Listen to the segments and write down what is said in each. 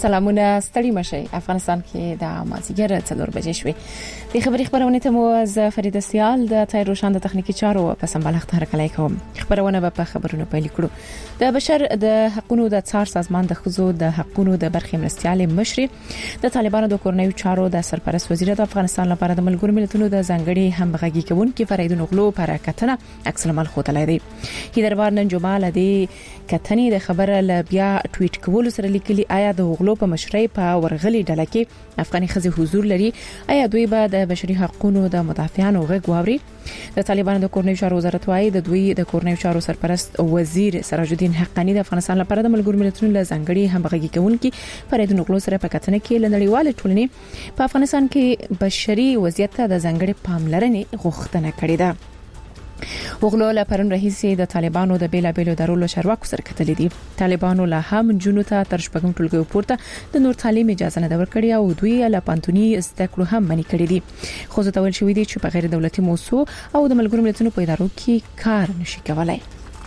سلامونه ستړي مشي افغانستان کې د مازیګر 4 بجې شوې د خبري خبرونه ته مو از فرید سیال د تایر روشن د تخنیکی چارو په سمبالښت هرکلی کوم. خبرونه په خبرونو پیل کړو. د بشر د حقوقو د څار سازمان د خزو د حقوقو د برخې مرستيال مشري د طالبانو د کورنیو چارو د سرپرست وزیر د افغانستان لپاره د ملګرو ملتونو د ځنګړي همغږي کوونکي فرایدونو غلو پر کتنه عکس العمل خوتلای دی. هیدربار نن جمعه لدی کتنې د خبره ل بیا ټویټ کول سره لیکلي آیا د غلو په مشرۍ په ورغلي ډله کې افغاني خزي حضور لري، آیا دوی به د بشري حقوقو د مدافعانو غږ واوري. د طالبانو د کورنیو چارو وزارت وايي د دوی د کورنیو چارو سرپرست وزیر سراج الدین حقانی د افغانستان لپاره د ملګرو ملتونو له ځنګړي همغږي کوونکي فرایدونو غلو سره په کتنه کې لنډیواله ټولنې په افغانستان کې بشري وضعیت ته د ځنګړي پاملرنې غوښتنه کړې ده. وغلو له پرون رئیسي د طالبانو د بیلابیلو درولو شروع سره کتلې دي. طالبانو له هم جنونو ته تر شپږم ټولګي پورته د نور تعلیم اجازه نه ورکړې او دوی له پانتونی زده کړو هم منې کړې دي. خو زه تول شوې دي چې په غیر دولتي موسسو او د ملګرو ملتونو په ادارو کې کار نشي کولای.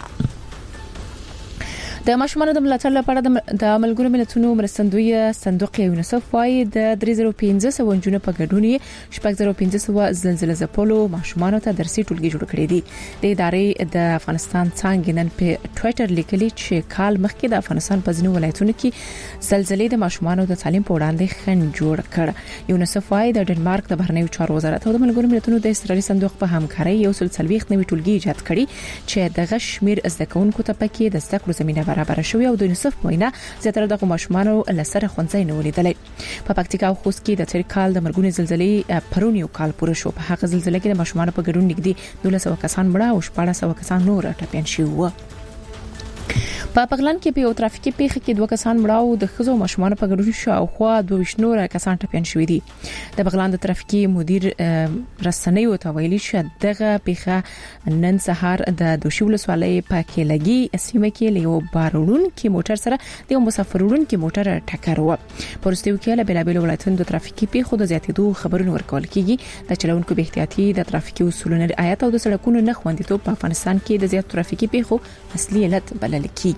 د ماشومانو د ملاتړ لپاره د ملګرو ملتونو مرستندوی صندوق یونیسف وايي د 3500 ونجونه په ګډون 6500 زلزلې زپولو ماشومانو ته درسي ټولګي جوړ کړي دي. د ادارې د افغانستان څنګه نن په ټوئیټر لیکلي چې کال مخکې د افغانستان په ځینو ولایتونو کې زلزلې د ماشومانو د تعلیم په وړاندې خنډ جوړ کړ. یونیسف وايي د ډنمارک د بهرنیو چارو وزارت او د ملګرو ملتونو د اسرائیلي صندوق په همکارۍ یو سل سلويخت نوي ټولګي ایجاد کړي چې د غشمیر زده کوونکو ته پکې د زده کړو زمينه برابر شوی او د یونیسف وینا زیاتره د ماشومانو لسره خونځای نه ولیدلې. په پکتیکا او خوست کې د تیر کال د مرګونی زلزلې پرون یو کال پوره شو. په هغه زلزلې کې د ماشومانو په ګډون نږدې 1200 کسان مړه او 1400 کسان نور ټپيان شوي. په پغلان کې په یو ترافیکي پیښه کې 2 کسان مړه او د خزو ماشومان په ګډون شو او خو 22 نور کسان ټپيان شوي دي. د بغلان د ترافیکي مدیر رسنیو ته ویلي چې دغه پیښه نن سهار د دوشي ولسوالۍ په کې لګي سیمه کې یو بارولون کې موټر سره د یو مسافرون کې موټر ټکر و. پرستیو کې له بلابل ولایتونو د ترافیکي پیښو د زیاتېدو خبرونه ورکول کیږي. د چلونکو به احتیاطي د ترافیکي اصولو رعایت او د سړکونو نه خوندیتوب په افغانستان کې د زیات ترافیکي پیښو اصلي علت بلل کیږي.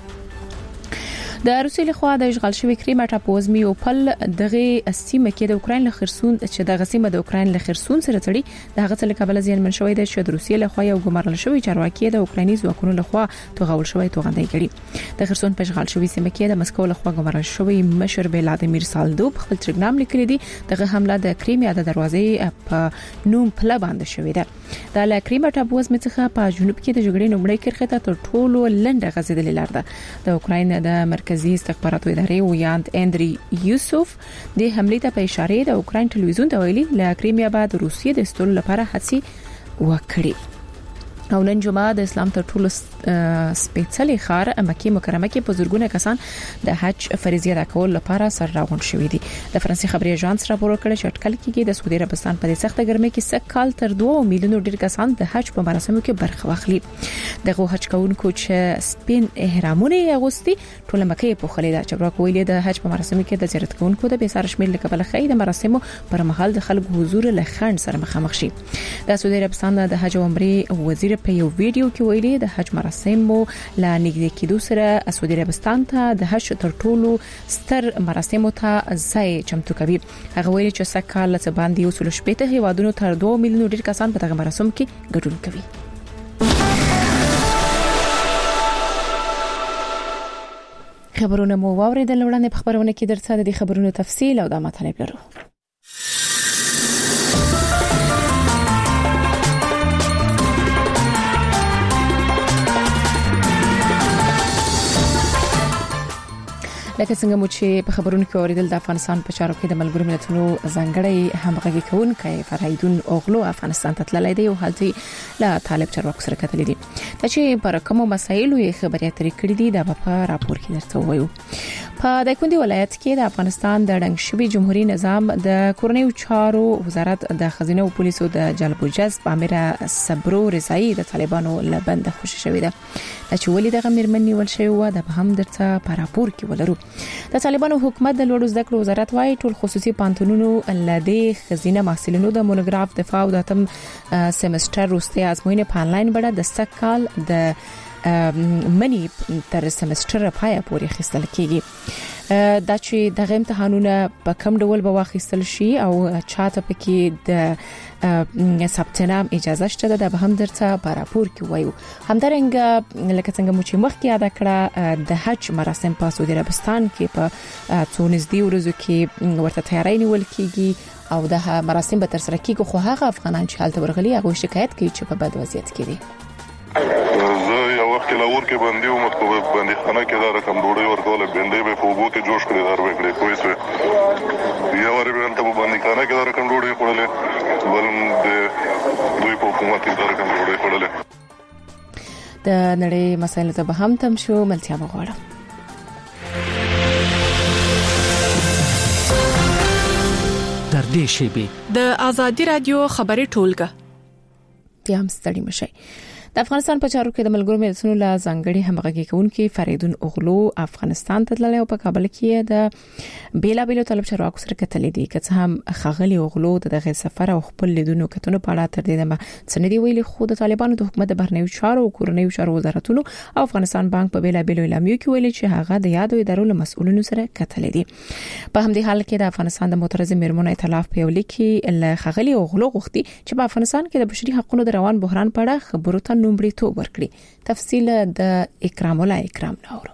د روسیې لخوا د اشغال شوی کریم ټاپوزمي او پل دغه سیمه کې د اوکرين له خرسون چې دغه سیمه د اوکرين له خرسون سره تړي دغه څه لکه بل ځین من شوی د شود روسیې لخوا یو ګمارل شوی چارواکي د اوکراني ځواکونو لخوا توغول شوی توغندای کړي. د خرسون په اشغال شوی سیمه کې د مسکو لخوا ګمارل شوی مشر ولادیمیر سالدو په خپل ټلګرام لیکلی دی دغه حمله د کریمیا د دروازې په نوم پله باندې شوې ده. د کریم ټاپوزمي څخه په جنوب کې د جګړې نومړی کرخه ته تر ټولو لنډه غځیدلې لار ده. د اوکرين د مرکزی استخباراتو ادارې ویاند اندري یوسف د حمله ته په اشاره د اوکرين ټلویزیون ته ویلي ل کریمیا بعد روسیې د استولو لپاره هڅې وکړي. او نن جمعه د اسلام تر ټولو سپېڅلې ښار مکه مکرمه کې په زرګونه کسان د حج فریضه ادا کول لپاره سر راغون شوې دي. د فرانسې خبري اژانس راپور کړی چې اټکل کېږي د سعودي عربستان په سخته ګرمۍ کې سکهال تر 2 میلیونو ډیر کسان د حج په مراسمو کې برخه واخلي. دغه حج کوونکو چې سپین احرامونه اغوستي ټول مکه په خلیدا چې راکویل د حج په مراسمو کې د زیارت کوونکو د بیسار شمیر لکبل خې د مراسمو پر مهال د خلکو حضور له خنډ سره مخامخ شي. د سعودي عربستان د حج او عمره وزیر په یو ویډیو کې ویلي د حج مراسمو لا نږدې کېدو سره سعودي عربستان ته د حج تر ټولو ستر مراسمو ته ځای چمتو کوي. هغه ویلي چې سکهال څخه باندې وسول شپته هیوادونو تر 2 میلیونو ډیر کسان په دغه مراسم کې ګډون کوي. خبرونه مو واوریدل وړاندې په خبرونه کې درته د خبرونو تفصیل او د مطالب لرو. لکه څنګه مو چې په خبرونو کې اوریدل د افغانستان په چارو کې د ملګرو ملتونو ځنګړي همغږي کوونکي فرایدون اوغلو افغانستان ته تللی دی او حالتي لا طالب چارواکو سره کتلې دي. چې پر کومو مسایلو یې خبرې اترې کړې دي د په راپور کې درته وایو. په دایکندي ولایت کې د افغانستان د ډنګ شوی جمهوریت نظام د کورنیو چارو وزارت د خزینه او پولیسو د جلب او جذب امر صبرو رضایی د طالبانو لبند خوشی شوې ده. چې ولې دغه مرمن نیول شوی و د به هم درته په راپور کې ولرو. د طالبانو حکومت د لوړو زده کړو وزارت وايي ټول خصوصي پانتونونو لدې خزینه محصلینو د مونوګراف دفاع او د تم سمستر وروستي ازموینې په انلاین بڼه د سکهال د منی تر سمستر پای پورې خستل کیږي. دا چې د امتحانونه په کم ډول به واخیستل شي او چاته پکې د ثبتنام اجازه شته ده به هم درته راپور کې وایو. همدارنګه لکه څنګه مو چې مخکې یاد کړه د حج مراسم په سعودي عربستان کې په تونس دی ورځو کې ورته تیاری نیول کیږي او د مراسم به تر سره کیږي، خو هغه افغانان چې حالت ورغلي هغه شکایت کوي چې په بد وضعیت کې دي. زه یو وخت لا ورکه باندې و مت په باندې خانه کې دا رقم ډوډۍ ورکول باندې به فوبو کې جوش کړی دار وکړي کوی څه یو ور به ته باندې خانه کې دا رقم ډوډۍ خورلې ولم د دوی په حکومت دا رقم ډوډۍ خورلې. د نړۍ مسایل ته به هم تم شو ملتیا بغواړم. در دې شیبه د ازادي رادیو خبري ټولګه ته هم ستړي مشي. د افغانستان په چارو کې د ملګرو ملتونو له ځانګړي همغږي کوونکي فریدون اغلو افغانستان ته تللی او په کابل کې د بیلابیلو طلب چارواکو سره کتلې دي. که څه هم خغلی اغلو دغه سفر او خپل لیدونو کتنو په اړه تر دې دمه سندې ویلي، خو د طالبانو د حکومت د بهرنیو چارو او کورنیو چارو وزارتونو او افغانستان بانک په بیلابیلو اعلامیو کې ویلي چې هغه د یادو ادارو له مسؤلینو سره کتلې دي. په همدې حال کې د افغانستان د معترض میرمنو ائتلاف په یو لیک کې له خغلی اغلو غوښتي چې په افغانستان کې د بشري حقوقو د روان بحران په اړه خبرو ته نومړیتوب ورکړي. تفصیل د اکرام الله اکرام نور.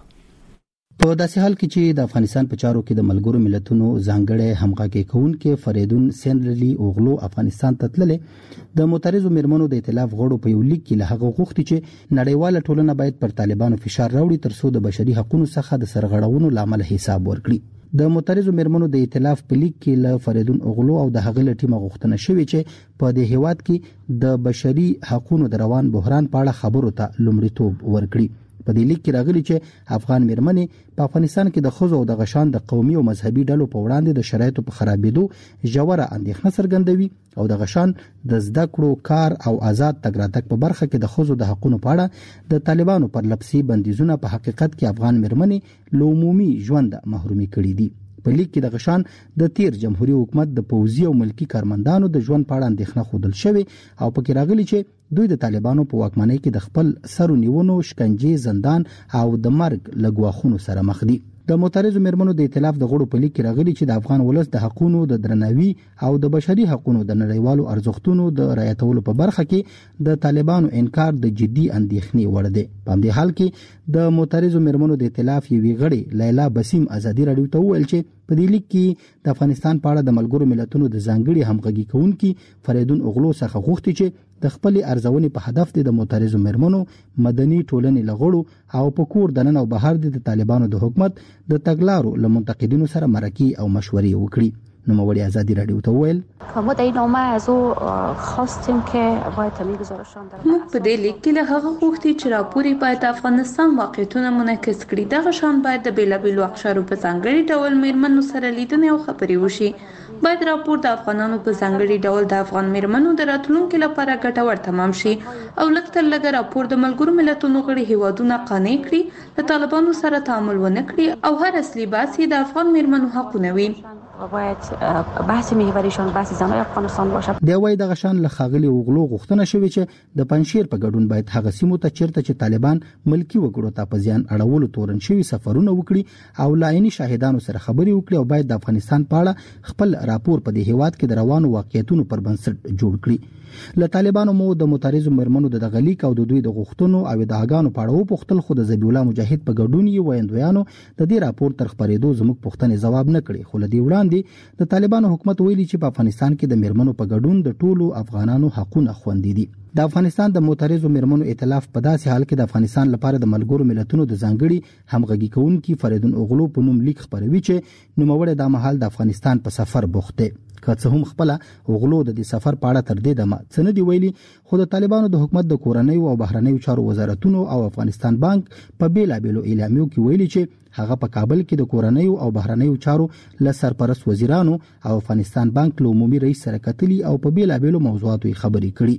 په داسې حال کې چې د افغانستان په چارو کې د ملګرو ملتونو ځانګړي همغږي کوونکي فریدون سینرلی اوغلو افغانستان ته تللې، د معترضو میرمنو د ائتلاف غړو په یو لیک کې له هغه غوښتي چې نړیواله ټولنه باید پر طالبانو فشار راوړي ترڅو د بشري حقوقو څخه د سرغړونو لامل حساب ورکړي. د معترضو میرمنو د ائتلاف په لیک کې له فریدون اغلو او د هغه ټیم غوښتنه شوې چې په دې هیواد کې د بشري حقوقو د روان بحران په اړه خبرو ته لومړیتوب ورکړي. په دې لیک کې راغلي چې افغان میرمنې په افغانستان کې د خزو او د غشان د قومي او مذهبي ډلو په وړاندې د شرایطو په خرابېدو ژوره اندېښنه څرګندوي او د غشان د زده کړو کار او آزاد تګ راتګ په برخه کې د خزو د حقوقو په اړه د طالبانو پر لپسي بندیزونه په حقیقت کې افغان میرمنې له عمومي ژوند محرومي کړي دي. په لیک کې د غشان د تیر جمهوریت حکومت د پوځي او ملکی کارمندانو د ژوند په اړه اندېښنه خوندل شوی او پکې راغلي چې دوی د طالبانو په واکمنۍ کې د خپل سرونیونو، شکنجې، زندان او د مرګ لګواخونو سره مخ دي. د معترضو میرمنو د ائتلاف د غړو په لیک کې راغلي چې د افغان ولس د حقوقو د درناوي او د بشري حقوقو د نړیوالو ارزښتونو د رعایتولو په برخه کې د طالبانو انکار د جدي اندېښنې وړ دی. په همدې حال کې د معترضو میرمنو د ائتلاف یوې غړي لیلا بسیم ازادي رادیو ته وویل چې په دې لیک کې د افغانستان په اړه د ملګرو ملتونو د ځانګړي همغږي کوونکي فریدون اغلو څخه غوښتي چې د خپل ارزونې په هدف د معترضو میرمنو، مدني ټولنې لغړو او په کور دننه او بهر د طالبانو د حکومت د تګلارو له منتقدینو سره مرکه او مشورې وکړي. نوموړي ازادي رادیو ته ویل ما در این نامه از او خواستیم که باید تمام گزارشان در موږ په دې لیک کې له هغه غوښتي چې راپوري باید افغانستان واقعیتونه منعکس کړي. دغه شان باید د بیلابیلو اقشارو په ځانګړي ډول میرمنو سره لیدنې او خبرې وشي. باید راپور د افغانانو په ځانګړي ډول د افغان میرمنو د راتلونکو لپاره ګټور تمام شي او لږ تر لږه راپور د ملګرو ملتونو غړي هیوادونه قانع کړي، له طالبانو سره تعامل ونه کړي او هر اصلي بحث د افغان میرمنو حقونه وي. باید بحث محوریشان بحث زنای افغانستان باشه. د وای د غشان له خاغلی اوغلو غوښتنه شوې چې د پنځشیر په ګډون باید هغه سیمو ته چیرته چې طالبان ملکی وګړو ته په ځان اړولو تورن شوی سفرونه وکړي او لایني شاهدانو سره خبرې وکړي او باید د افغانستان په اړه خپل راپور په دې هیواد کې د روانو واقعیتونو پر بنسټ جوړ کړي. له طالبانو مو د معترضو میرمنو د غلیک او د دوی د غوښتنو او د ادعاګانو په اړه پوښتل، خو د ذبیح الله مجاهد په ګډون یې ویندویانو د دې راپور تر خبرېدو زموږ پوښتنې جواب نه کړي. خو له دې وړاندې د طالبانو حکومت ویلي چې په افغانستان کې د میرمنو په ګډون د ټولو افغانانو حقوقونه خوندي دي. د افغانستان د معترضو میرمنو ائتلاف په داسې حال کې د افغانستان لپاره د ملګرو ملتونو د ځانګړي همغږي کوونکي فریدون اغلو په نوم لیک خبروي چې نوموړی د مهال د افغانستان په سفر بوخت دی. که څه هم خپل اغلو د دې سفر په اړه تر دې دمه څه نه دی ویلي، خو د طالبانو د حکومت د کورنیو او بهرنیو چارو وزارتونو او افغانستان بانک په بیلابیلو اعلامیو کې ویلي چې هغه په کابل کې د کورنیو او بهرنیو چارو له سرپرست وزیرانو او افغانستان بانک له عمومي رئیس سره کتلي او په بیلابیلو موضوعاتو خبرې کړي.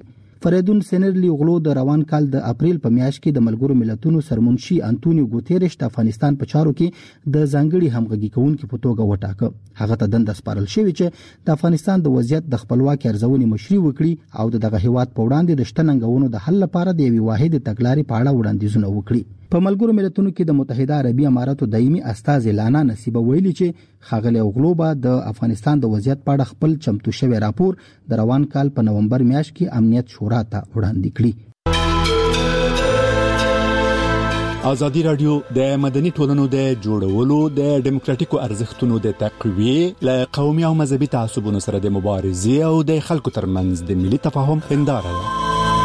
فریدون سینرلی اوغلو د روان کال د اپریل په میاشت کې د ملګرو ملتونو سرمنشي انټونیو ګوتيريش د افغانستان په چارو کې د ځانګړي همغږي کوونکو په توګه وټاکه. هغه ته دنده سپارل شوې چې د افغانستان د وضعیت د خپلواکۍ ارزونې مشري وکړي او دغه هیواد په وړاندې د شتننګونو د حل لپاره د یوې واحد تګلارې په اړه وړاندیزونه وکړي. په ملګرو ملتونو کې د متحده عربي اماراتو دایمي استازي لانا نصیبه ویلي چې ښاغلي اوغلو به د افغانستان د وضعیت په اړه خپل چمتو شوی راپور د روان کال په نومبر میاشت کې امنیت شورا ته وړاندې کړي. ازادي رادیو د مدني ټولنو د جوړولو د ډیموکراتیکو ارزښتونو د تقویې له قومي او مذهبي تعصبونو سره د مبارزې او د خلکو ترمنځ د ملي تفاهم هنداره ده.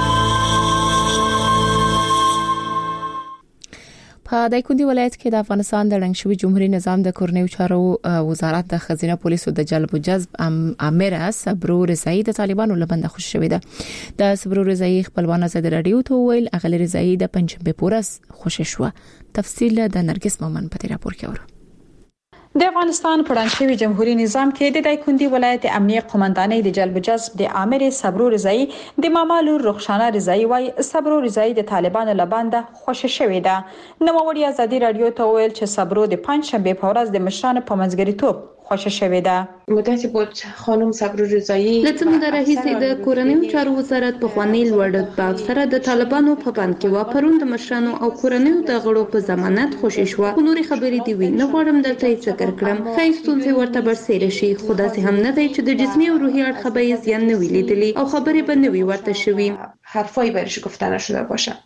په دایکندي ولایت کې د افغانستان د رنګ شوی جمهوریت نظام د کورنیو چارو وزارت د خزینه پولیسو د جلب او جذب امره صبرو رضایی د طالبانو لبند خوش شوې ده. د صبرو رضایی خپلوان ازادي رادیو ته ویل اغلی رضایی د پنځمبه پورس خوش شو. تفصیل د نرګس مومن په راپور کې اورو. د افغانستان پرانشوي جمهوریت نظام کې د دایکندي ولایت امنیه قومندانۍ د جلب جذب د امر صبرو رضایی د مامالو رخصانه رضایی وای صبرو رضایی د طالبانو لبند خوش شوې ده. نو وړي ازادي رادیو ته ویل چې صبرو د پنځشنبه په ورځ د مشرانو په منځګړیتوب خوش شوې ده. مدتی بود خانم صبرو رضایی لڅ مده راهیسې د کورنیو چارو وزارت په خوانی لوړ رتبه سره د طالبانو په بند کې و پروند مشرانو او کورنیو د غړو په ضمانت خوشی شو. نوري خبرې دی وی نه غواړم دلته یې ذکر کړم. خیستون څه ورته برسېره شي. خدا سي هم نه دی چې د جسمي او روحي اړخ به زیان نه ویلېدلی او خبرې به نه وی ورته شوي. حرفای برش گفته نشده باشه.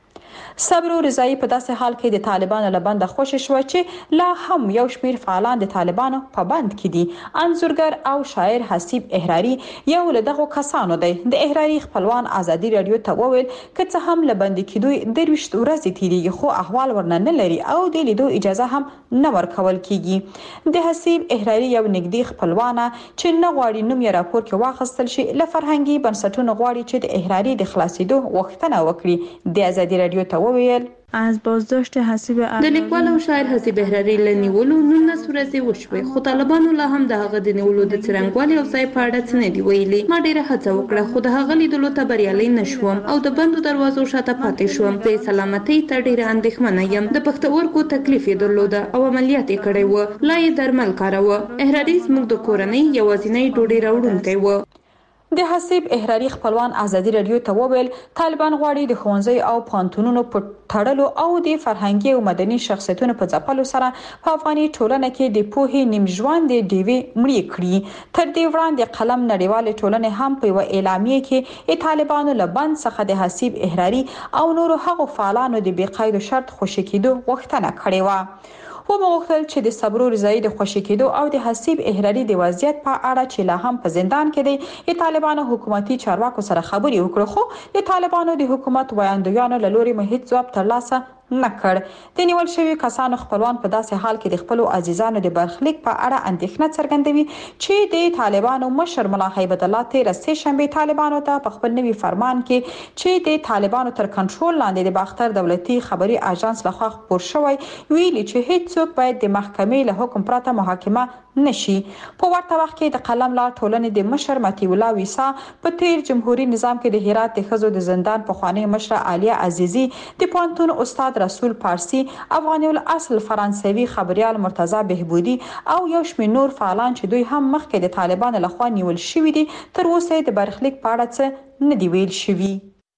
صبرو رضایی په داسې حال کې د طالبانو لبند خوش شو چې لا هم یو شمیر فعالان د طالبانو په بند کې دي. انځورګر او شاعر حسیب احراری یو له دغه کسانو دی. د احراری خپلوان ازادي رادیو ته وویل چې هم لبند کېدوی د 20 ورځې تیریږي خو احوال ورنه نه لري او د لیدو اجازه هم نه ورکول کیږي. د حسیب احراری یو نږدې خپلوانه چې نه غواړي نوم یې راپور کې واخیستل شي ل فرهنګي بنسټونو غواړي چې د احراری د خلاصېدو غوښتنه وکړي. د ازادي رادیو ته ویل از بازداشت حسیب د لیکوال او شاعر حسیب احراری لنیولو 19 ورځې وشوي خو طالبانو لا هم د هغه د نیولو د څرنګوالي او ځای په اړه څه نه دی ویلي. ما ډیره هڅه وکړه خو د هغه لیدلو ته بریالي نشوم او د بندو دروازو شاته پاتې شوم. د سلامتۍ ته ډیره اندېښمنه یم. د پښتورګو تکلیف یې درلود او عملیات یې کړی و. لا یې درمل کاروه. احراری زموږ د کورنۍ یوازینی ډوډۍ راوړونکی و. د حسیب احراری خپلوان ازادي رادیو ته وویل طالبان غواړي د ښوونځي او پانتونونو په تړلو او د فرهنګي او مدني شخصیتونو په ځپلو سره په افغاني ټولنه کې د پوهې نیم ژوند د ډیوي مړی کړی. تر دې وړاندې قلم نړیوال ټولنې هم په اعلامیه کې طالبانو لبند څخه د حسیب احراری او نورو هغو فعالانو د بقاید شرط خوشی کېدو غوښتنه کړې و. و مغوښتل چې د صبرو رضایی د خوشی کېدو او د حسیب احراری د وضعیت په اړه چې لا هم په زندان کې دی طالبانو حکومتي چارواکو سره خبرې وکړي خو د طالبانو د حکومت وایندویانو له لوري هیڅ ځواب ترلاسه نه کړ. د نیول شوی کسانو خپلوان په داسې حال کې د خپل عزیزانو د برخلیک په اړه اندېښنه څرګندوي چې د طالبانو مشر ملا هیبت الله تیر سه شنبه طالبانو ته په خپل نوي فرمان کې چې د طالبانو تر کنټرول لاندې د باختر دولتي خبري اژانس لخوا خبر شوی ویلي چې هیڅ څوک باید د محکمې له حکم پرته محاکمه نشي. په ورته وخت کې د قلم لا ټولنې د مشر متي الله ویسا په تیر جمهوریت نظام کې د هرات د خزو د زندان په خوانی مشر عالیه عزیزی د پانتون استاد رسول پارسی افغاني الاصل فرانسوي خبريال مرتضی بهبودي او یو شمېر نور فعالان چې دوی هم مخکې د طالبانو لخوا نیول شوی دي تر اوسه د برخلیک په اړه څه نه دی ویل شوی.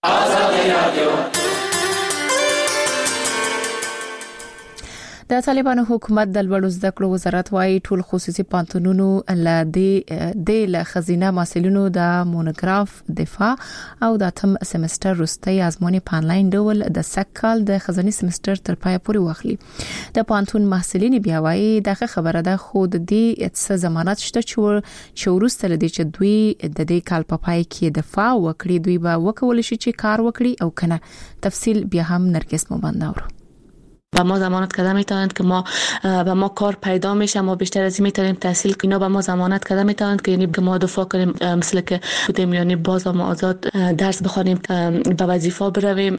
د طالبانو حکومت د لوړو زده کړو وزارت وايي ټول خصوصي پانتونونو له خزینه محصلینو د مونوګراف دفاع او د اتم سمستر وروستي ازمونې په انلاین ډول د سکهال د خزاني سمستر تر پای پورې واخلي. د پانتون محصلین بیا وايي دغه خبره ده خو د دې څه ضمانت شته چې وروسته لدی چې دوی د دې کال په پای کې دفاع وکړي دوی به وکول شي چې کار وکړي او کنه. تفصیل بیا هم نرګس مومند اورو. و ما ضمانت کرده میتونند که ما کار پیدا میشه ما بیشتر از این میتونیم تحصیل کنیم. به ما ضمانت کرده میتونند که یعنی ما دفاع کنیم مثل که بودیم یعنی باز ما آزاد درس بخونیم به وظیفه برویم.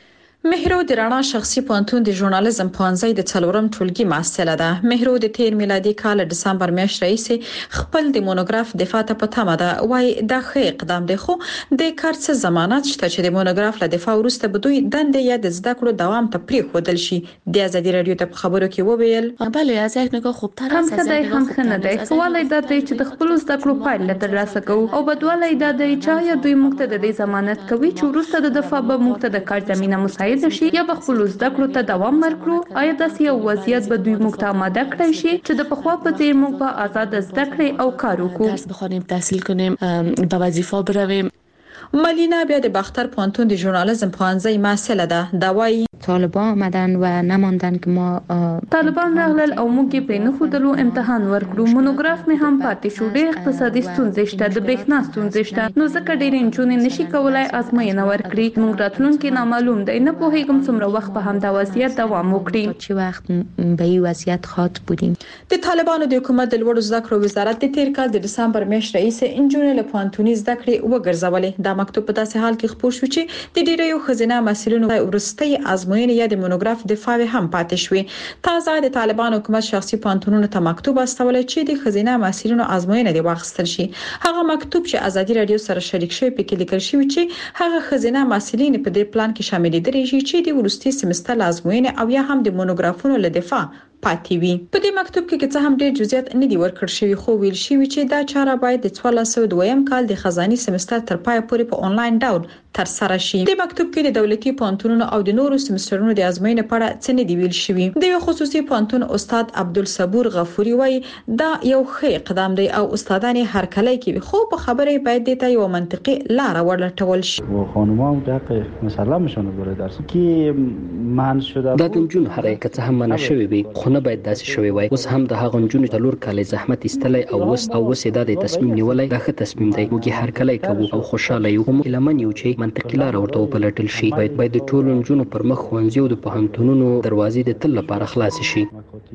مهرو د رڼا شخصي پوهنتون د ژورنالیزم پوهنځي د څلورم ټولګي محصله ده. مهرو د 13 میلادي کال دسمبر میاشت رئیس خپل د مونوګراف دفاع ته پته ده. وای دا ښه اقدام دی، خو د کار څه ضمانت شته چې د مونوګراف له دفاع وروسته به دوی دندې یا د زده کړو دوام ته پریښودل شي. د ازادي رادیو ته خبرو کې وویل بله از یک نگاه خوبتر است، هم خدای هم خنه دی. خواله دا دی چې د خپل زده کړو پایله ترلاسه کوو او بدواله دا دی چې یا دوی موږ ته د ضمانت کوي چې وروسته د دفاع به موږ ته د کار زمينه مساعد شي یا به خپل زده کړو ته دوام ورکړو. آیا داسې یو وضعیت به دوی موږ ته آماده کړی شي چې د پخوا په څیر موږ به آزاد زده کړې او کار وکړو، درس بخونیم، تحصیل کنیم، به وظیفه برویم. مالینا بیا د باختر پوهنتون د ژورنالیزم پوهنځي محصله ده. دا وایي طالبان آمدن و نماندن که ما طالبان راغلل او موږ یې پرې نه ښودلو، امتحان ورکړو. مونوګراف مې هم پاتې شو. ډېر اقتصادي ستونزې شته، د برېښنا ستونزې شته، نو ځکه ډېرې نجونې نشي کولای ازموینه ورکړي. موږ راتلونکي نامعلوم دی، نه پوهېږم څومره وخت به همدا وضعیت دوام وکړي. چه وخت به این وضعیت خواهد بودیم. د طالبانو د حکومت د لوړو زده کړو وزارت د تیر کال د دسمبر میاشت رئیس انجونې له پوهنتوني زده کړې وګرځولې. دا مکتوب په داسې حال کې خپور شو چې د ډېرو خزینه مسؤلینو ورستۍ ازموینې یا د مونوګراف دفاع هم پاتې شوې. تازه د طالبان حکومت شخصي پوهنتونونو ته مکتوب استول چې د خزینه مسؤلینو ازموینه دی واخیستل شي. هغه مکتوب چې ازادي رادیو سره شریک شوی په کې لیکل شوی چې هغه خزینه مسؤلین په دې پلان کې شامل دي چې د ورستي سمستر ازموینه او یا هم د مونوګرافونو له دفاع پاتې وي. په دې مکتوب کې څه هم ډېر جزئیات نه دي ورکړل شوی، خو ویل شوی چې دا چاره باید د 1402 کال د خزاني سمستر تر پای پورې په انلاین ډول تر سره شي. د مکتوب کې د دولتي پوهنتونونو او د نورو سمسترونو د ازموینې په اړه څه نه دی ویل شوی. د خصوصي پوهنتون استاد عبدالصبور غفوري وایي دا یو ښه اقدام دی او استادان هر کله کې خو په خبره باید د یو منطقي لار ورلټول شي. خانم‌ها دقیق مسئله میشونه بوده درس کې مان شده دا د جون حرکت هم منع شوی وي، خو نه باید داسې شوی وای. اوس هم د هغه جون تلور کالي زحمت استلای او وس د تصمیم نیولای دا ښه تصمیم دی. موږ هر کله کوو او خوشاله یو. هم لمن یو چې منطقي لار ورته وپلټل شي. باید د ټولو جنونو پر مخ ښوونځي او د پوهنتونونو دروازې د تل لپاره خلاص شي.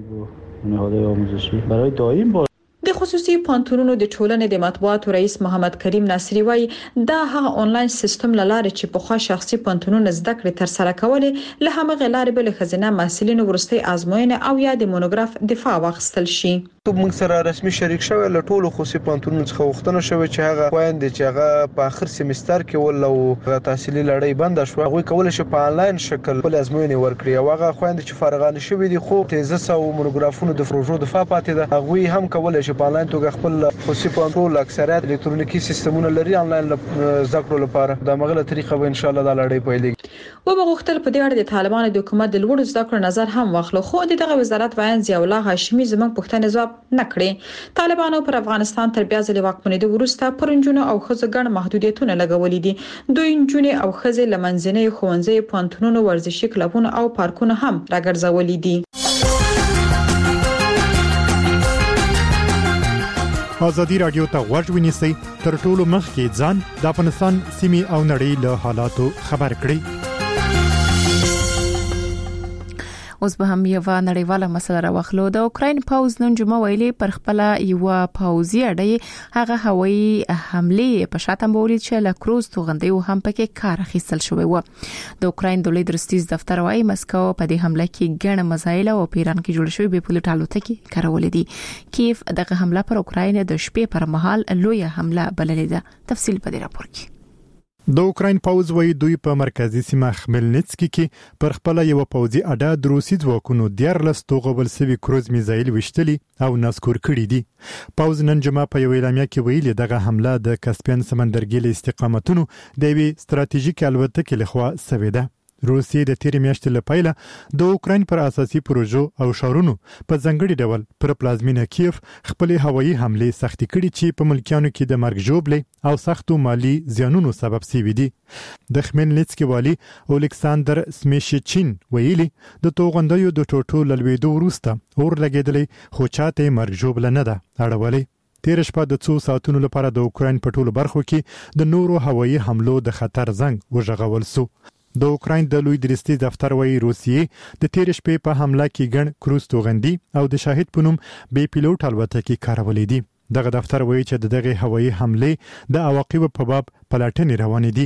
برای دایم د خصوصي پوهنتونونو د ټولنې د مطبوعاتو رئیس محمد کریم ناصری وایي دا هغه آنلاین سیستم لاره چې په خوا شخصي پوهنتونونو زده کړې تر سره کولې له همغه لارې بل خزینه مسؤلین ورستي ازموینه او یا د مونوګراف دفاع واخیستل شي. موږ سره رسمي شریک شوی له ټولو خصوصي پوهنتونونو څخه وختونه شوی چې هغه خويندې چې هغه په اخر سمستر کې ول او تحصیلي لړۍ بند شو، هغه کول شي په آنلاین شکل بل ازموینه ورکړي. او هغه خويندې چې فارغان شوی دي خو تیزس او مونوګرافونو د پروژو دفاع پاتې ده، هغه هم کول شي په آنلاین توګه خپل خصوصي پوهنتون اکثریت الکترونیکی سیستمونه لري آنلاین زده کړو لپاره. د مغله طریقه به ان شاء الله د لړۍ پیلېږي. و بغختل په دې اړه د طالبانو د حکومت د لوړو زده کړو نظر هم واخلو، خو دغه وزارت وایي ضیاء الله هاشمي زموږ پوښتنه ځواب نکړي. طالبانو پر افغانستان تر بیا ځلې واکمنۍ وروسته پرنجونو او خزو ګڼ محدودیتونه لګولې دي. دوی نجونې او خزې لمنځنۍ ښوونځي، پوهنتونونو، ورزشي کلبونه او پارکونه هم راګرځولې دي. ازادي رادیو ته غوږ ونیسئ، تر ټولو مخکې ځان د افغانستان سیمې او نړۍ له حالاتو خبر کړئ. اوس به هم یو نړیواله مسله راوخلو. د اوکراین پاوز نن جمعه ویلي پر خپل یو پاوزي اړې هغه هوایي حمله په شاتم بولید چې له کروز توغندي او هم پکې کار اخیستل شوی و. د اوکراین د لوی درستیز دفتر وايي مسکو په دې حمله کې ګڼ مزایل او پیران کې جوړ شوی به پولیټ الوتکې کارول دي. کیف دغه حمله پر اوکراین د شپې پر مهال لوی حمله بللې ده. تفصیل په دې راپور کې. د اوکراین پاوز وایي دوی په مرکزی سیمه خملنیتسکي کې پر خپل یو پاوزي اډه د روسي ځواکونو 14 توغول سوي کروز میزایل وشتلي او ناسکور کړي دي. پاوز نن جمعه په یو اعلامیه کې ویلي دغه حمله د کاسپین سمندرګي له استقامتونو د وی ستراتیژیک الوتکې لخوا شوې ده. روسیې د تیر میاشتې لپاره د اوکراین پر اساسي پروژو او شارونو په ځنګړي ډول پر پلازمینه کیف خپل هوایي حمله سختي کړي چې په ملکیانو کې د مرګ ژوبلې او سختو مالی زیانونو سبب شوي دي. د خملنیتسکي والی الکساندر سمیشچین ویلي د توغندیو د ټوټو لويدو وروسته اور لګیدلې خو چاته مرګ ژوبله نه ده اړولې. تیر شپه د 2 ساعتونو لپاره د اوکراین په ټولو برخو کې د نورو هوایي حملو د خطر زنګ وژغول سو. د اوکراین د لوی درستي دفتر وايي روسیې د تیر شپې په حمله کې ګڼ کروز توغندي او د شاهد پونم بې پیلوټ الوتکې کارولې دي. دغه دفتر وايي چې دغه هوایي حمله د عواقب په باب پلټنې روانې دي.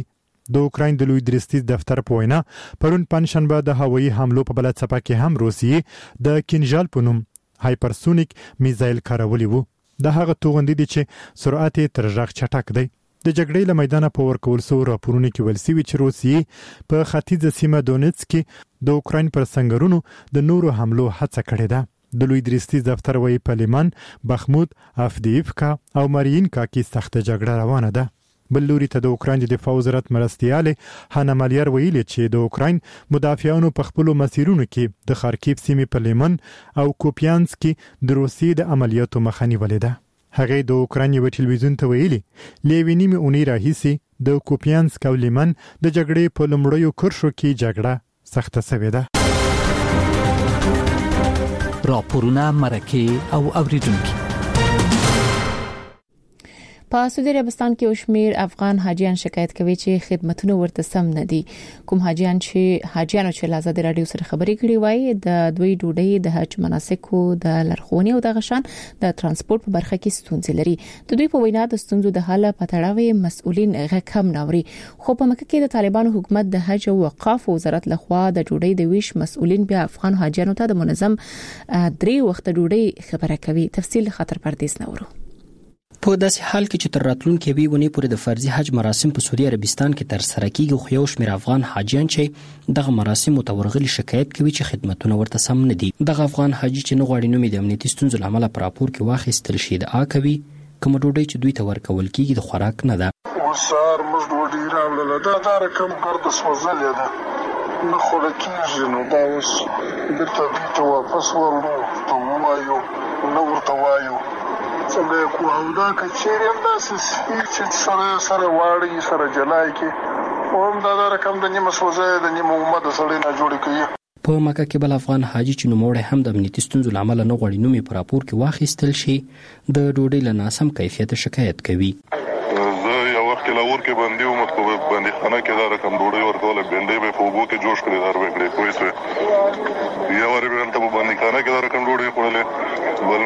د اوکراین د لوی درستیز دفتر په وینا پرون پنځشنبه د هوایي حملو په بل څپه کې هم روسیې د کینژال په نوم هایپرسونیک میزایل کارولی وو. د هغه توغندي دي چې سرعت یې تر غږ چټک دی. د جګړې له میدانه په ورکول سو راپورونه کې ویل شوي چې روسیې په ختیځه سیمه دونیتس کې د اوکراین پر سنگرونو د نورو حملو هڅه کړې ده. د لوی درستیز دفتر وایي په لیمان، بخمود، افدیفکا او مارینکا کې سخت جګړه روانه ده. بل لوري ته د اوکراین د دفاع وزارت مرستیاله هانا مالیار ویلي چې د اوکراین مدافعانو په خپل مسیرونو کې د خارکیف سیمې په لیمن او کوپیانس کې د روسیې د عملیاتو مخه نیولې ده. هغه د اوکراین یو ټلویزیون ته ویلي لوي نیمه اونۍ راهیسې د کوپیانس او لیمن د جګړې په لومړیو کرښو کې جګړه سخته شوې ده. راپورونه مرکه او اوریدونکو. په سعودي عربستان کې شمیر افغان حاجیان شکایت کوي چې خدماتونه ورته سم نه دي. کوم حاجیانو چې آزاد رادیو سره خبرې کړې وای د دوی ډوډۍ د حج مناسکو د لارښوونې او د غشان د ترانسپورت په برخه کې ستونزې لري. د دوی په وینا د ستونزو د حل په تړاو مسؤلین غږ کم ناوري. خو په مکه کې د طالبانو حکومت د حج او وقاف وزارت لخوا د ډوډۍ د ویش مسؤلین بیا افغان حاجیانو ته د منظم 3 وخت ډوډۍ خبره کوي. تفصیل خطر پردیس نورو. په داسې حال کې چې تر راتلونکي وی ونی پورې د فرضي حج مراسم په سعودي عربستان کې تر سره کیږي، خو یو شمېر افغان حاجیان چې دغه مراسم متورغلي شکایت کوي چې خدماتونه ورته سم نه دي. دغه افغان حاجی چې نه غواړي نوم د امنیتي ستونزو لامل په راپور کې واخیستل شي د کوي کوم ډوډۍ چې دوی ته ورکول کیږي د خوراک نه ده. وسار موږ ډوډۍ راوړل دا رقم ګرد سوزلې ده نه خو کېږي نو دا اوس بیرته دې ته واپس ورنو ته وایو نو ورته وایو څنګه کوو دا کچېرې هم داسې چې سره واړی سره جلای کې هم دا رقم د نیمه سوزه د نیمه امه د سړی نه جوړ کوي. په مکه کې بل افغان حاجی چې نوموړی هم د امنیتي ستونزو لامل نه غواړي نوم په راپور کې واخیستل شي د ډوډۍ له ناسم کیفیت شکایت کوي. زه یو وخت لاور کې باندې ومت کو باندې خانه کې دا رقم ډوډۍ ورکول بنډې به په وګو کې جوش کړی دار وکړي کوی څه یو ور به ته باندې خانه کې دا رقم ډوډۍ خورلې بل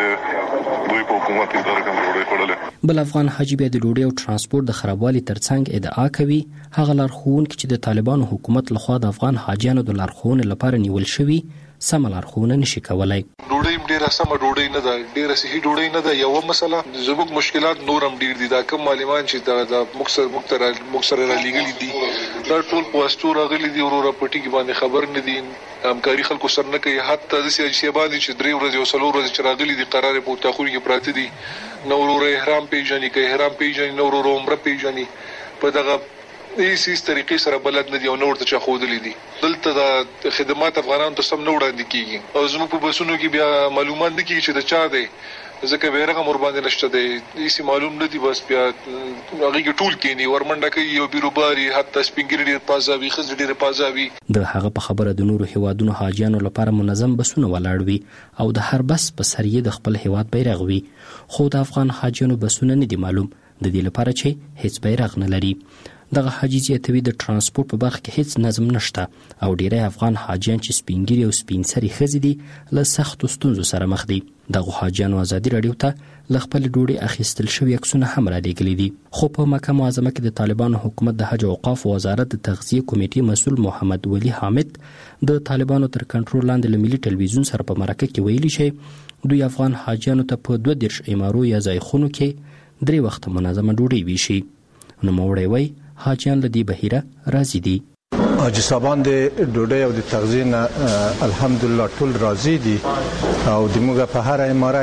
د دوی په حکومت کې دا رقم ډوډۍ خورلې. بل افغان حاجی بیا د ډوډۍ او ترانسپورت د خرابوالي ترڅنګ ادعا کوي هغه لارښوونکي چې د طالبانو حکومت لخوا د افغان حاجیانو د لارښوونې لپاره نیول شوي سم لارښوونه نشي کولای. ډوډۍ ډیره سم ډوډۍ نه ده، ډیره صحیح ډوډۍ نه ده. یو مسله زموږ مشکلات نورم ډیر دي. دا کوم معلومان چې د مکسر را لګلي دي دا ټول په واستو راغلي دي ورو پټي کې باندې خبر نه دي، همکاري خلکو سره نه کوي. حتی د سیاسي باندې چې 3 ورځې او 4 ورځې چې راغلي دي قرار په تاخور کې پراته دي. نو ورو احرام پیژني کوي، احرام پیژني نو ورو عمره پیژني په دغه هیڅ طریقې سره بلد نه دي او نور ته چا خودلې دي. دلته د خدمات افغانانو ته سم نه وړاندې کیږي او زموږ په بسونو کې بیا معلومات نه کیږي چې د چا دی ځکه به رقم ور باندې نشته دی، هیڅ معلوم نه دي. بس بیا هغه ټول کینی ورمنډه کوي او بیروباري حتی سپینګری ډیر پازاوي خزر ډیر پازاوي. د هغه په خبره د نورو هیوادونو حاجیانو لپاره منظم بسونه ولاړ وي او د هر بس په سریه د خپل هیواد بیرغ وي، خو د افغان حاجیانو بسونه نه دي معلوم د دې لپاره چې هیڅ بیرغ نه لري. دغه حاجی زیاتوي د ترانسپورت په برخه کې هیڅ نظم نشته او ډیری افغان حاجیان چې سپینګری او سپینسري خزي دي له سختو ستونزو سره مخ دي. دغه حاجیانو آزادي رادیو ته ل خپل ډوډۍ اخیستل شوی عکسونه هم را لېږلي دي. خو په مکه معظمه کې د طالبانو حکومت د حج او اوقاف وزارت د تغذیه کمیټې مسؤل محمد ولی حامد د طالبانو تر کنټرول لاندې له ملي ټلویزیون سره په مرکه کې ویلي چې دوی افغان حاجیانو ته په 32 امارو یا ځایخونو کې 3 وخت منظمه ډوډۍ ویشي. نو موړی وای حاجیان لدی بهیره راضی دي. حاجی صاحبان د ډوډۍ او د تغذیه نه الحمدلله ټول راضی دي او د موږ په هر اماره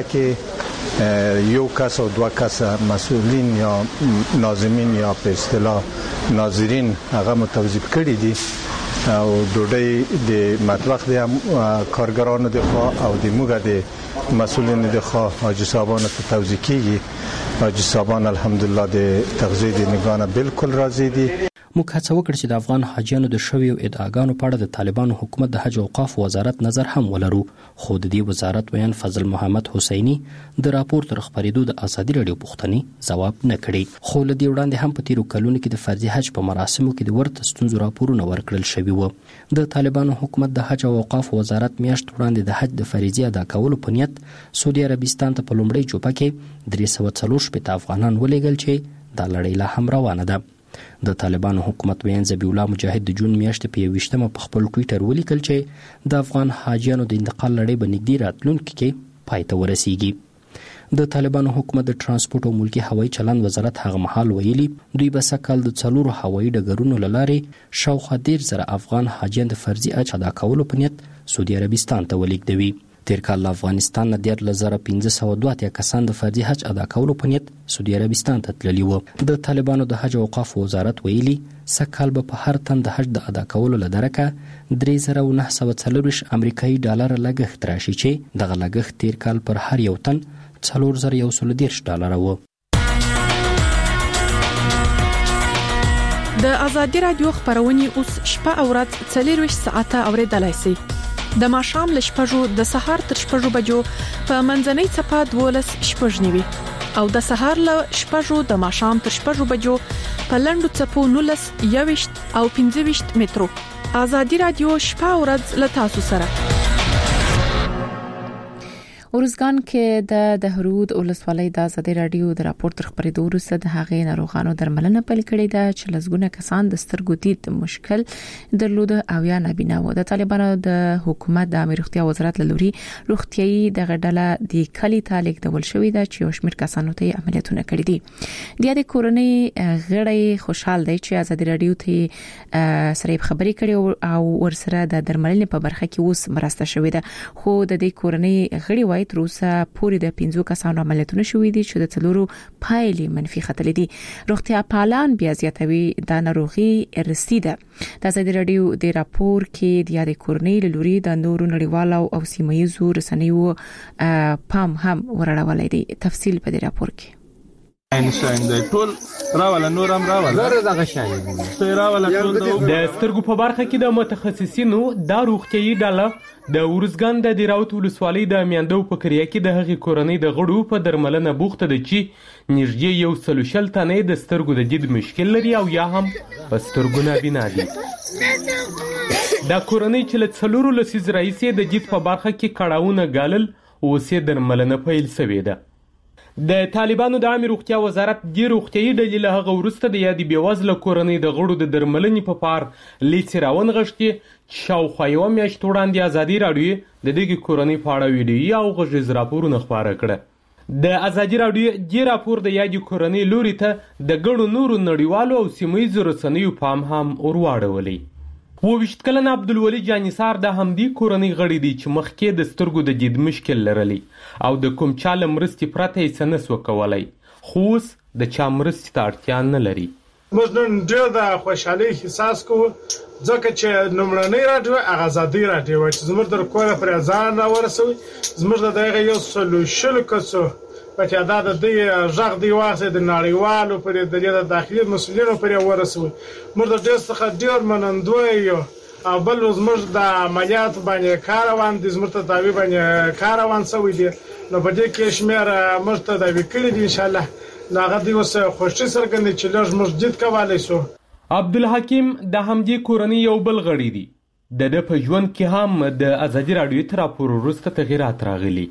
کې یو کس او 2 کس مسؤلین یا ناظمین یا په اصطلاح ناظرین هغه متوظیف کړي دي او ډوډۍ د مطبخ د کارګرانو د خوا او د موږ د مسؤلین د خوا حاجی صاحبان ته توزیع کیږي. حاجی صاحبان الحمدلله د تغذیه د نگانه بالکل راضی دي. موږ هڅه وکړه چې د افغان حاجیانو د شویو ادعاګانو په اړه د طالبانو حکومت د حج او اوقاف وزارت نظر هم ولرو، خو د دې وزارت ویان فضل محمد حسینی د راپور تر خبرېدو د آزادي رادیو پوښتنې ځواب نه کړي. خو له دې وړاندې هم په تیرو کلونو کې د فرضي حج په مراسمو کې د ورته ستونزو راپورونه ورکړل شوي وو. د طالبانو حکومت د حج او اوقاف وزارت میاشت وړاندې د حج د فریضې ادا کولو په نیت سعودي عربستان ته په لومړۍ جوپه کې 340 افغانان ولېږل چې دا لړۍ لا هم روانه ده. د طالبانو حکومت وین ذبیح الله مجاهد د جون میاشتې په 21 په خپل ټویټر ولیکل چې د افغان حاجیانو د انتقال لړۍ به نږدې راتلونکي کې پای ته ورسیږي. د طالبانو حکومت د ترانسپورت او ملکی هوایي چلند وزارت هغه مهال ویلي دوی به سکهال د 4 هوایي ډګرونو له لارې شاوخوا 10,000 افغان حاجیان د فرضي حج ادا کولو په نیت سعودي عربستان ته ولیږدوي. تیر کال له افغانستان نه 15,502 کسان د فرضي حج ادا کولو په نیت سعودي عربستان ته تللي وو. د طالبانو د حج او اوقاف وزارت ویلي سکهال به په هر تن د حج د ادا کولو له درکه 3,940 امریکایي ډالر لګښت راشي چې دغه لګښت تیر کال پر هر یو تن 4,110 ډالر وو. د ازادي رادیو خبرونه اوس شپه او ورځ 24 ساعته اوریدلای شئ. د ماښام له 6 د سهار تر 6 بجو په منځنۍ صفه 12:09 او د سهار له 6 د ماښام تر 6 بجو په لنډو صفو 19:20 او 15 مترو. ازادي رادیو شپه او ورځ له تاسو سره. ورزګان کې د هرود ولسوالۍ د ازادي رادیو د راپور تر خبرېدو وروسته د هغې ناروغانو درملنه پیل کړې ده چې لږونه کسان د سترګو دید مشکل درلوده او یا نابینا و. د طالبانو د حکومت د امیر روغتیا وزارت لوري روغتيایي د غډله د کلی تالیک ډول شوې ده چې یو شمېر کسانو ته عملیاتونه کړې دي. د کورنۍ غړي خوشحال دي چې ازادي رادیو ته سره خبرې کړې او ورسره د درملنې په برخه کې اوس مرسته شوې ده. خو د دې کورنۍ غړي تر اوسه پورې د 15 کسانو عملیاتونه شوې دي چې د څلورو پایلې منفي ختلې دي. روغتیا پالان بیا زیاتوي د ناروغي رسیده. د ازادي رادیو د راپور کې د یاد کورنۍ لوري د نورو نړیوالو او سیمایي رسنیو پام هم ورړولې دي. تفصیل په دې راپور کې ټول راول نورم راول زره دغه شان دي راول ټول د سترګو په برخه کې د متخصصینو د روغتيایي ډله د ورزګان د دیراوت ولسوالۍ د میاندو په کریه کې د هغې کورنۍ د غړو په درملنه بوخته ده چې نږدې 140 تنې د سترګو د دید مشکل لري او یا هم په سترګو نابینا دي. دا کورنۍ چې له 4 لسیز رئیسې د دید په برخه کې کړهونه ګالل اوس یې درملنه پیل شوې ده. د طالبانو د عامه روغتیا وزارت د روغتيایي ډلې له هغه وروسته د یادې بیوزله کورنۍ د غړو د درملنې په پار لیڅ راون غشتي شاوخوا یو میاشت وړاندې ازادي رادیو د دغه کورنۍ په اړه ویډیو او غږیز راپورونه خپاره کړه. د ازادي رادیو د راپور د یادې کورنۍ لوري ته د ګڼو نورو نړیوالو او سیمایي رسنیو پام هم ورواړولی. 22 کلن عبدالولي جانیسار د همدې کورنۍ غړي دي چې مخکې د سترګو د دید مشکل لرلی او د کوم چا له مرستې پرته یې څه نسو کولی، خو اوس د چا مرستې ته اړتیا نه لري. موږ نن ډېر د خوشحالۍ احساس کوو ځکه چې لومړنۍ راډیو هغه ازادي راډیو وه چې زموږ در کوره پرې ځان راورسوي. زموږ د دغه یو سلو کسو په تعداد د غږ دی واخلي د نړیوالو پرې د دې داخلي مسؤلینو پرې ورسوي. موږ د ډېر څخه ډېر منندوی یو او بل زموږ د عملیات باندې کار روان دي، زموږ ته تداوي باندې کار روان شوی دی. نو په دې کې شمېر موږ ته تداوي کړي دي انشاءالله. نو هغه دوی اوس خوښي څرګندوي چې لږ موږ جد کولی شو. عبدالحکیم د همدې کورنۍ یو بل غړی دی. د په ژوند کې هم د ازادي راډیو تر راپور وروسته تغیرات راغلي.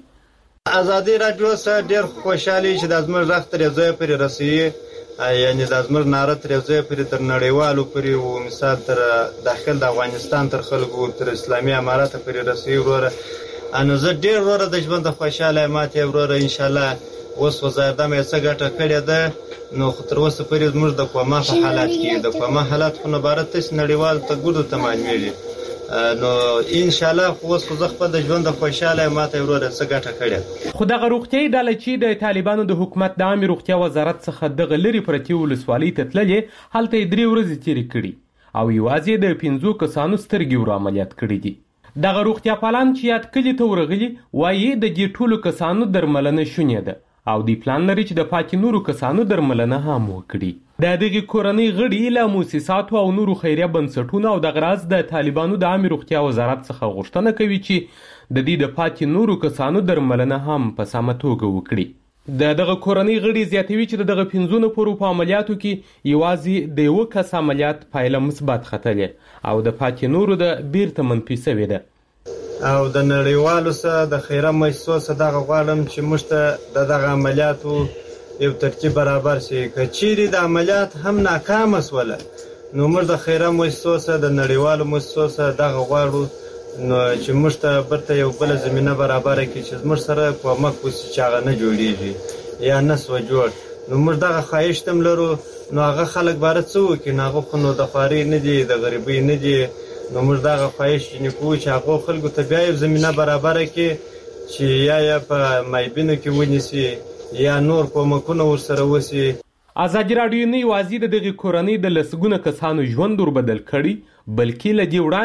ازادي راډیو سره ډېر خوشحالي چې د زموږ غږ تر یو ځای پورې رسوي، یعنی د زموږ ناره تر یو ځای پورې تر نړیوالو پورې و مثال تر داخل د افغانستان تر خلکو تر اسلامي امارات پورې رسوي. وروره نو زه ډېر وروره د ژوند خوشحاله یم. ماته وروره انشاءالله اوس وزارت مې څه ګټه کړې ده. نو خو تر اوسه پورې زموږ د کوما په حالات کې د کوما حالات خو نبارت تاسو نړیوال ته ګورو ته معلومیږي. نو ان شاء الله خو اوس زه خپل د ژوند خوشاله ماته وروره څه ګټه کړې. خو دغه روغتيایي ډله چې د طالبانو د حکومت د عامه روغتیا وزارت څخه دغه لري پرتی ولسوالۍ ته تللې، هلته 3 ورځې تیرې کړي او یوازې د 15 کسانو سترګې ور عملیات کړي دي. دغه روغتیا پالان چې یاد کلی ته ورغلي وایي د دې ټولو کسانو درملنه شونې ده او دی پلان لري چې د پاتې نورو کسانو درملنه هم وکړي. د دغه کورنۍ غړي له مؤسساتو او نورو خیریه بنسټونو او د غراز د طالبانو د عامه روغتیا وزارت څخه غوښتنه کوي چې د دې د پاتې نورو کسانو درملنه هم په سمه توګه وکړي. دغه کورنۍ غړي زیاتوي چې دغه 15 نفرو په عملیاتو کې یوازې د یو کس عملیات پایله مثبت ختلې او د پاتې نورو د بیرته منفي شوې ده. او د نړیوالو سره د خیره مؤسسو سره دغه غواړم چې موږ ته دغه عملیاتو یو ترتیب برابر شي. که چیرې د عملیات هم ناکامه سوله نو موږ د خیره مؤسسو سره د نړیوالو مؤسسو سره دغه غواړو نو چې موږ ته برته یو بل زمينه برابر کړي چې موږ سره کومک وشي چې هغه نه جوړیږي یا نه سو جوړ. نو موږ دغه خواهش تم لرو. نو هغه خلک بار څه وکړي نو هغه خو نو د خواري نه دي د غریبۍ نه دي. نو موږ دغه خواهش نکوو چې هغه خلکو ته بیا یو زمينه برابر کړي چې یا په مایبینو کې ونیسي یا نور کومکونه ورسره وشي. ازادي راډیو نه یوازې د دغه کورنۍ د لسګونه کسانو ژوند ور بدل کړي بلکې له دې